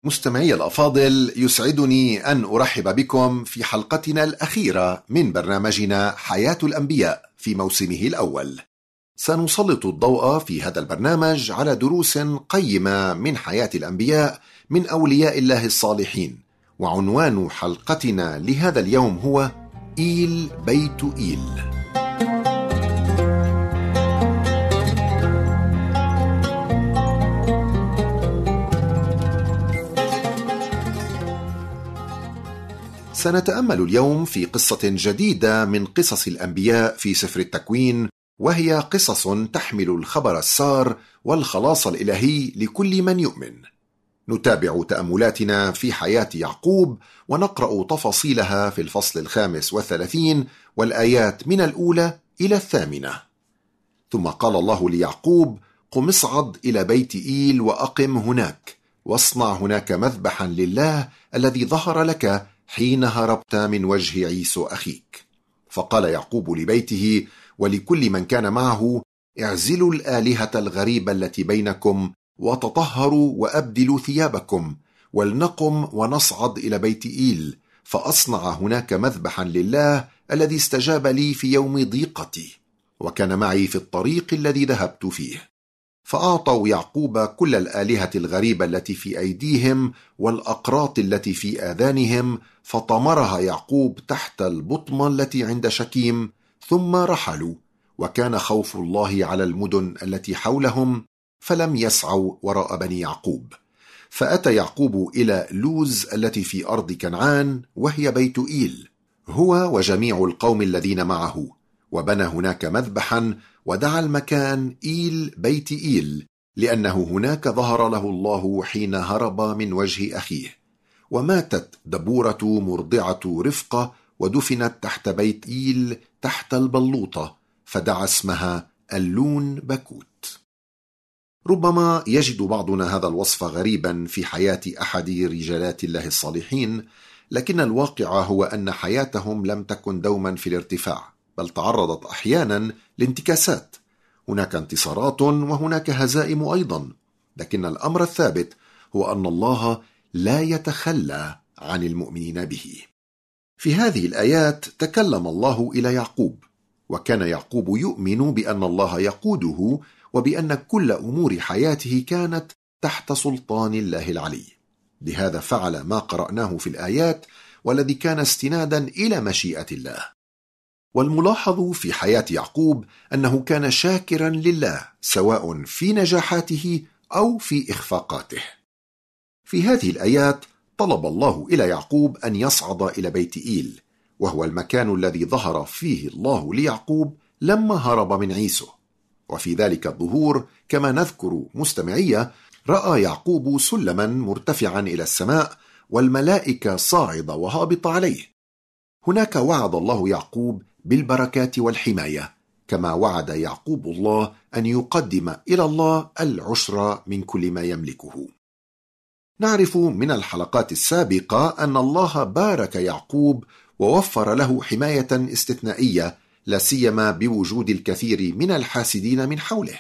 مستمعي الأفاضل، يسعدني أن أرحب بكم في حلقتنا الأخيرة من برنامجنا حياة الأنبياء في موسمه الأول. سنسلط الضوء في هذا البرنامج على دروس قيمة من حياة الأنبياء من أولياء الله الصالحين، وعنوان حلقتنا لهذا اليوم هو إيل بيت إيل. سنتأمل اليوم في قصة جديدة من قصص الأنبياء في سفر التكوين، وهي قصص تحمل الخبر السار والخلاص الإلهي لكل من يؤمن. نتابع تأملاتنا في حياة يعقوب ونقرأ تفاصيلها في الفصل 35 والآيات من 1 إلى 8. ثم قال الله ليعقوب: قم اصعد إلى بيت إيل وأقم هناك، واصنع هناك مذبحا لله الذي ظهر لك حين هربت من وجه عيسو أخيك. فقال يعقوب لبيته ولكل من كان معه: اعزلوا الآلهة الغريبة التي بينكم، وتطهروا وأبدلوا ثيابكم، ولنقم ونصعد إلى بيت إيل، فأصنع هناك مذبحا لله الذي استجاب لي في يوم ضيقتي، وكان معي في الطريق الذي ذهبت فيه. فأعطوا يعقوب كل الآلهة الغريبة التي في أيديهم والأقراط التي في آذانهم، فطمرها يعقوب تحت البطمة التي عند شكيم، ثم رحلوا. وكان خوف الله على المدن التي حولهم، فلم يسعوا وراء بني يعقوب. فأتى يعقوب إلى لوز التي في أرض كنعان، وهي بيت إيل، هو وجميع القوم الذين معه، وبنى هناك مذبحا، ودعا المكان إيل بيت إيل، لأنه هناك ظهر له الله حين هرب من وجه أخيه. وماتت دبورة مرضعة رفقة، ودفنت تحت بيت إيل تحت البلوطة، فدعا اسمها اللون بكوت. ربما يجد بعضنا هذا الوصف غريبا في حياة أحد رجالات الله الصالحين، لكن الواقع هو أن حياتهم لم تكن دوما في الارتفاع، بل تعرضت أحيانا لانتكاسات. هناك انتصارات وهناك هزائم أيضا، لكن الأمر الثابت هو أن الله لا يتخلى عن المؤمنين به. في هذه الآيات تكلم الله إلى يعقوب، وكان يعقوب يؤمن بأن الله يقوده، وبأن كل أمور حياته كانت تحت سلطان الله العلي. لهذا فعل ما قرأناه في الآيات، والذي كان استنادا إلى مشيئة الله. والملاحظ في حياة يعقوب أنه كان شاكرا لله، سواء في نجاحاته أو في إخفاقاته. في هذه الآيات طلب الله إلى يعقوب أن يصعد إلى بيت إيل، وهو المكان الذي ظهر فيه الله ليعقوب لما هرب من عيسو. وفي ذلك الظهور، كما نذكر مستمعية، رأى يعقوب سلما مرتفعا إلى السماء، والملائكة صاعدة وهابطة عليه. هناك وعد الله يعقوب بالبركات والحماية، كما وعد يعقوب الله أن يقدم إلى الله العشر من كل ما يملكه. نعرف من الحلقات السابقة أن الله بارك يعقوب ووفر له حماية استثنائية، لا سيما بوجود الكثير من الحاسدين من حوله،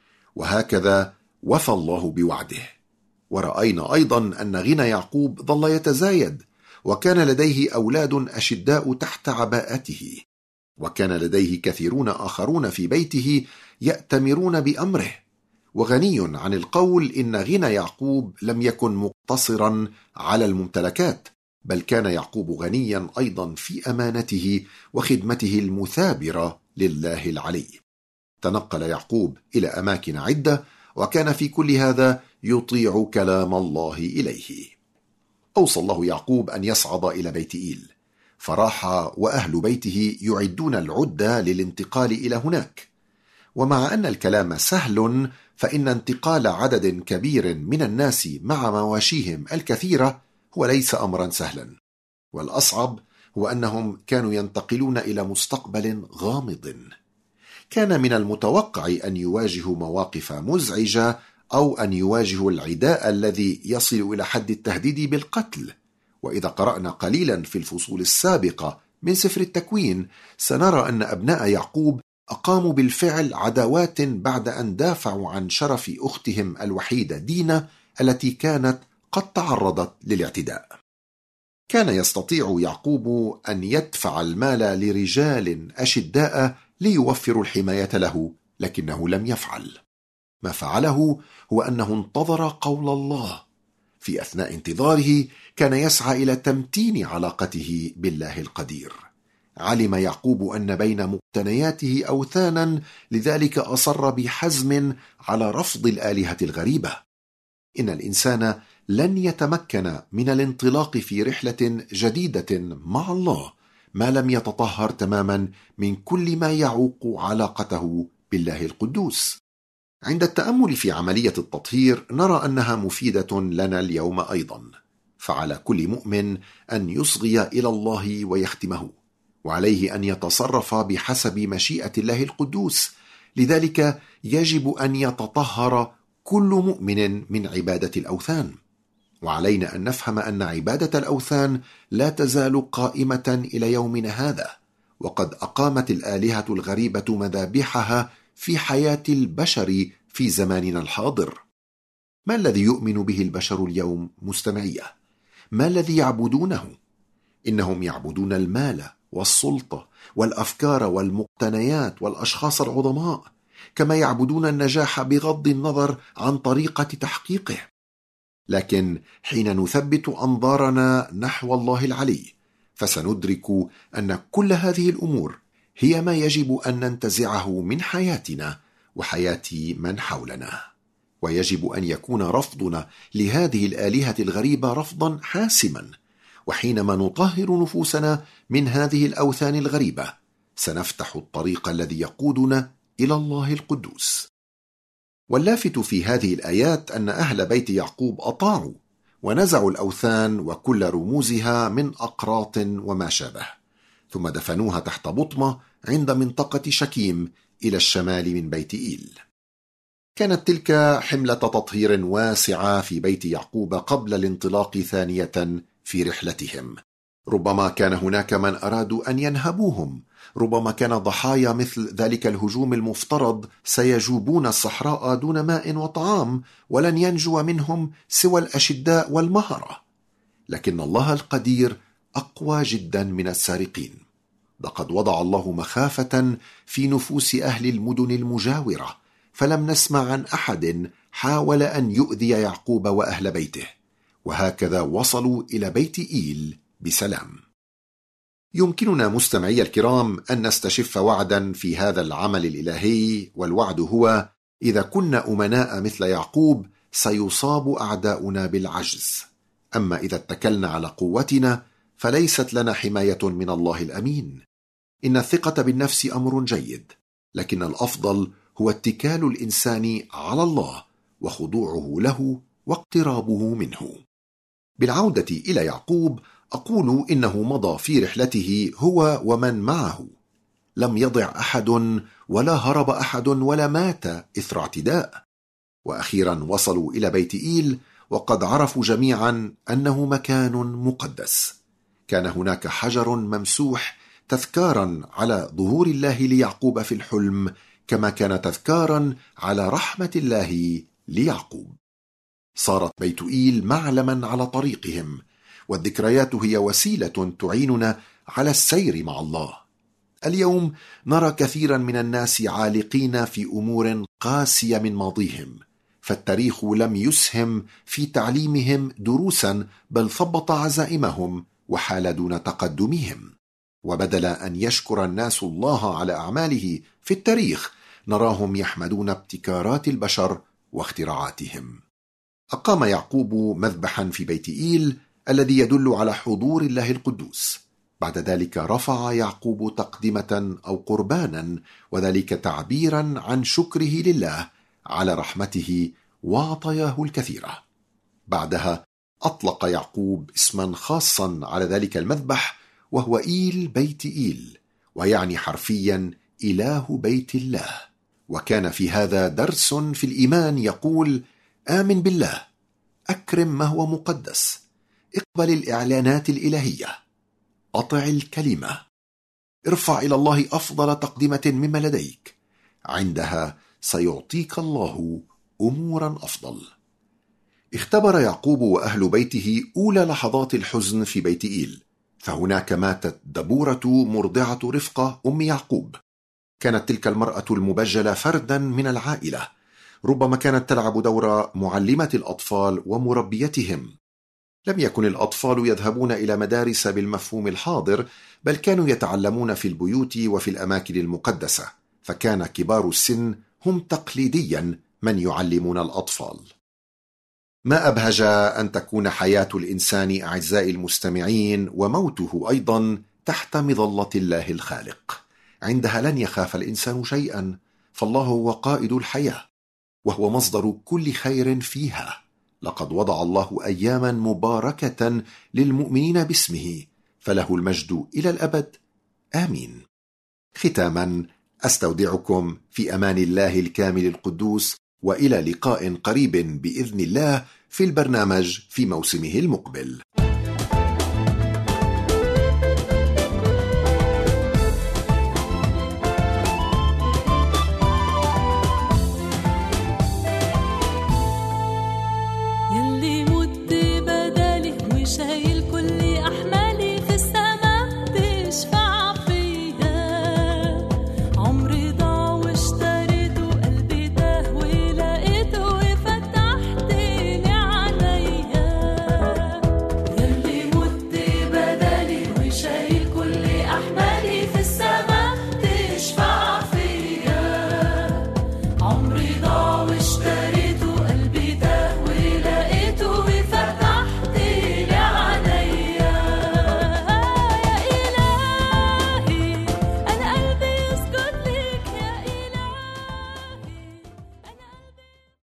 وهكذا وفى الله بوعده. ورأينا أيضا أن غنى يعقوب ظل يتزايد، وكان لديه أولاد أشداء تحت عباءته، وكان لديه كثيرون آخرون في بيته يأتمرون بأمره. وغني عن القول إن غنى يعقوب لم يكن مقتصرا على الممتلكات، بل كان يعقوب غنيا أيضا في أمانته وخدمته المثابرة لله العلي. تنقل يعقوب إلى أماكن عدة، وكان في كل هذا يطيع كلام الله إليه. أوصى الله يعقوب أن يصعد إلى بيت إيل، فراح وأهل بيته يعدون العدة للانتقال إلى هناك. ومع أن الكلام سهل، فإن انتقال عدد كبير من الناس مع مواشيهم الكثيرة هو ليس أمرا سهلا. والأصعب هو أنهم كانوا ينتقلون إلى مستقبل غامض. كان من المتوقع أن يواجهوا مواقف مزعجة، أو أن يواجهوا العداء الذي يصل إلى حد التهديد بالقتل. وإذا قرأنا قليلا في الفصول السابقة من سفر التكوين، سنرى أن أبناء يعقوب أقاموا بالفعل عداوات بعد أن دافعوا عن شرف أختهم الوحيدة دينا، التي كانت قد تعرضت للاعتداء. كان يستطيع يعقوب أن يدفع المال لرجال أشداء ليوفروا الحماية له، لكنه لم يفعل. ما فعله هو أنه انتظر قول الله. في أثناء انتظاره كان يسعى إلى تمتين علاقته بالله القدير. علم يعقوب أن بين مقتنياته أوثانا، لذلك أصر بحزم على رفض الآلهة الغريبة. إن الإنسان لن يتمكن من الانطلاق في رحلة جديدة مع الله ما لم يتطهر تماما من كل ما يعوق علاقته بالله القدوس. عند التأمل في عملية التطهير نرى أنها مفيدة لنا اليوم أيضا، فعلى كل مؤمن أن يصغي إلى الله ويختمه، وعليه أن يتصرف بحسب مشيئة الله القدوس. لذلك يجب أن يتطهر كل مؤمن من عبادة الأوثان، وعلينا أن نفهم أن عبادة الأوثان لا تزال قائمة إلى يومنا هذا، وقد أقامت الآلهة الغريبة مذابحها في حياة البشر في زماننا الحاضر. ما الذي يؤمن به البشر اليوم مستمعية؟ ما الذي يعبدونه؟ إنهم يعبدون المال والسلطة والأفكار والمقتنيات والأشخاص العظماء، كما يعبدون النجاح بغض النظر عن طريقة تحقيقه. لكن حين نثبت أنظارنا نحو الله العلي، فسندرك أن كل هذه الأمور هي ما يجب أن ننتزعه من حياتنا وحياة من حولنا، ويجب أن يكون رفضنا لهذه الآلهة الغريبة رفضا حاسما. وحينما نطهر نفوسنا من هذه الأوثان الغريبة سنفتح الطريق الذي يقودنا إلى الله القدوس. واللافت في هذه الآيات أن أهل بيت يعقوب أطاعوا ونزعوا الأوثان وكل رموزها من أقراط وما شابه، ثم دفنوها تحت بطمة عند منطقة شكيم إلى الشمال من بيت إيل. كانت تلك حملة تطهير واسعة في بيت يعقوب قبل الانطلاق ثانية في رحلتهم. ربما كان هناك من أرادوا أن ينهبوهم، ربما كان ضحايا مثل ذلك الهجوم المفترض سيجوبون الصحراء دون ماء وطعام، ولن ينجو منهم سوى الأشداء والمهرة. لكن الله القدير أقوى جدا من السارقين. لقد وضع الله مخافة في نفوس أهل المدن المجاورة، فلم نسمع عن أحد حاول أن يؤذي يعقوب وأهل بيته، وهكذا وصلوا إلى بيت إيل بسلام. يمكننا مستمعي الكرام أن نستشف وعدا في هذا العمل الإلهي، والوعد هو: إذا كنا أمناء مثل يعقوب سيصاب أعداؤنا بالعجز، أما إذا اتكلنا على قوتنا فليست لنا حماية من الله الأمين. إن الثقة بالنفس أمر جيد، لكن الأفضل هو اتكال الإنسان على الله وخضوعه له واقترابه منه. بالعودة إلى يعقوب أقول إنه مضى في رحلته هو ومن معه، لم يضع أحد ولا هرب أحد ولا مات إثر اعتداء. وأخيرا وصلوا إلى بيت إيل، وقد عرفوا جميعا أنه مكان مقدس. كان هناك حجر ممسوح تذكارا على ظهور الله ليعقوب في الحلم، كما كان تذكارا على رحمة الله ليعقوب. صارت بيت إيل معلما على طريقهم، والذكريات هي وسيلة تعيننا على السير مع الله. اليوم نرى كثيرا من الناس عالقين في أمور قاسية من ماضيهم، فالتاريخ لم يسهم في تعليمهم دروسا، بل ثبط عزائمهم وحال دون تقدمهم. وبدل أن يشكر الناس الله على أعماله في التاريخ، نراهم يحمدون ابتكارات البشر واختراعاتهم. أقام يعقوب مذبحا في بيت إيل الذي يدل على حضور الله القدوس. بعد ذلك رفع يعقوب تقدمة أو قربانا، وذلك تعبيرا عن شكره لله على رحمته وعطاياه الكثيرة. بعدها أطلق يعقوب اسما خاصا على ذلك المذبح، وهو إيل بيت إيل، ويعني حرفيا إله بيت الله. وكان في هذا درس في الإيمان يقول: آمن بالله، أكرم ما هو مقدس، اقبل الإعلانات الإلهية، أطع الكلمة، ارفع إلى الله أفضل تقدمة مما لديك، عندها سيعطيك الله أمورا أفضل. اختبر يعقوب وأهل بيته أولى لحظات الحزن في بيت إيل، فهناك ماتت دبورة مرضعة رفقة أم يعقوب. كانت تلك المرأة المبجلة فردا من العائلة، ربما كانت تلعب دور معلمة الأطفال ومربيتهم. لم يكن الأطفال يذهبون إلى مدارس بالمفهوم الحاضر، بل كانوا يتعلمون في البيوت وفي الأماكن المقدسة، فكان كبار السن هم تقليديا من يعلمون الأطفال. ما أبهج أن تكون حياة الإنسان أعزائي المستمعين وموته أيضا تحت مظلة الله الخالق. عندها لن يخاف الإنسان شيئا، فالله هو قائد الحياة وهو مصدر كل خير فيها. لقد وضع الله أياما مباركة للمؤمنين باسمه، فله المجد إلى الأبد. آمين. ختاما أستودعكم في أمان الله الكامل القدوس، وإلى لقاء قريب بإذن الله في البرنامج في موسمه المقبل.